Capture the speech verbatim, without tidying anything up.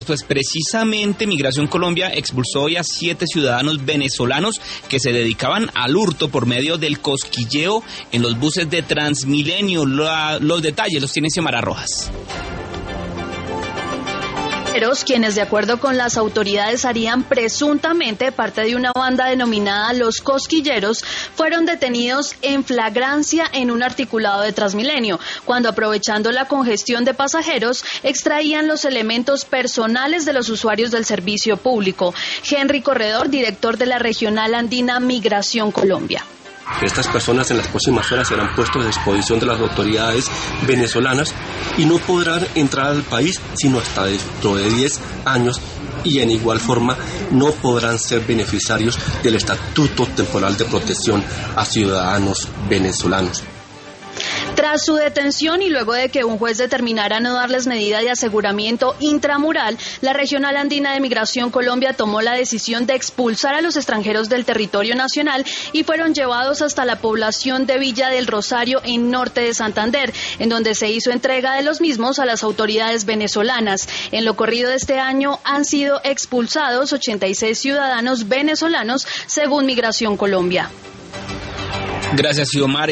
Pues precisamente Migración Colombia expulsó hoy a siete ciudadanos venezolanos que se dedicaban al hurto por medio del cosquilleo en los buses de Transmilenio. La, los detalles los tiene Xiomara Rojas. Quienes de acuerdo con las autoridades harían presuntamente parte de una banda denominada Los Cosquilleros, fueron detenidos en flagrancia en un articulado de Transmilenio, cuando aprovechando la congestión de pasajeros extraían los elementos personales de los usuarios del servicio público. Henry Corredor, director de la Regional Andina Migración Colombia. Estas personas en las próximas horas serán puestos a disposición de las autoridades venezolanas y no podrán entrar al país sino hasta dentro de diez años, y en igual forma no podrán ser beneficiarios del Estatuto Temporal de Protección a Ciudadanos Venezolanos. Tras su detención y luego de que un juez determinara no darles medida de aseguramiento intramural, la Regional Andina de Migración Colombia tomó la decisión de expulsar a los extranjeros del territorio nacional y fueron llevados hasta la población de Villa del Rosario en norte de Santander, en donde se hizo entrega de los mismos a las autoridades venezolanas. En lo corrido de este año han sido expulsados ochenta y seis ciudadanos venezolanos, según Migración Colombia. Gracias, Xiomara.